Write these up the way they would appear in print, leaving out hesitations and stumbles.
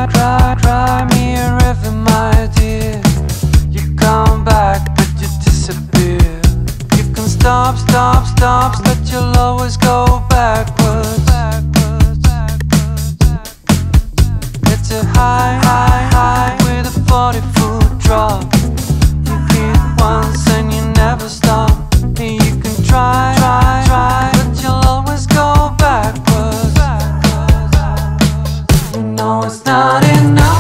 Cry me a river, my dear. You come back, but you disappear. You can stop, but you'll always go backwards. It's a high with a 40-foot drop. You hit once and you never stop. And you can try, but you'll always go backwards. You know it's not enough.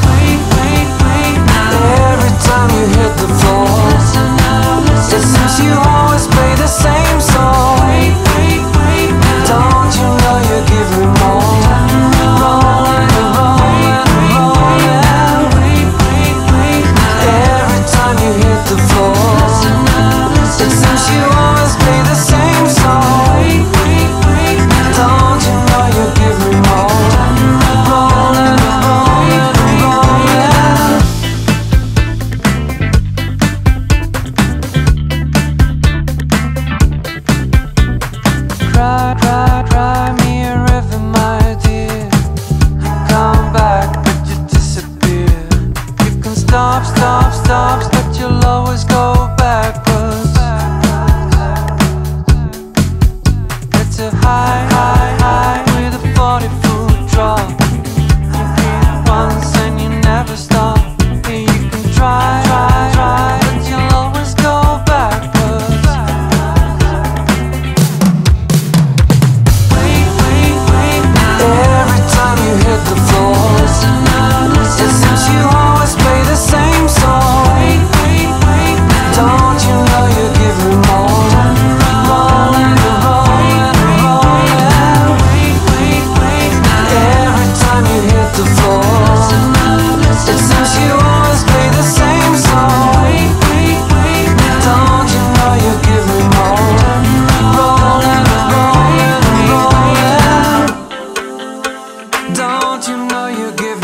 Every time you hit the floor, it seems you always play the same song. Don't you know you give me more? Every time you hit the floor, it seems you always play the same song. Don't you know you give me more? Cry me a river, my dear. You come back, but you disappear. You can stop, but you'll always go backwards. It's a high with a 40-foot drop. You hit once and you never stop. And you can try, but you'll always go backwards. Every time you hit the floor, it seems you always play the same song. Don't you know you give me more? Every time you hit the floor, it seems you always play the same song. Don't you know you give me more? Don't you know you give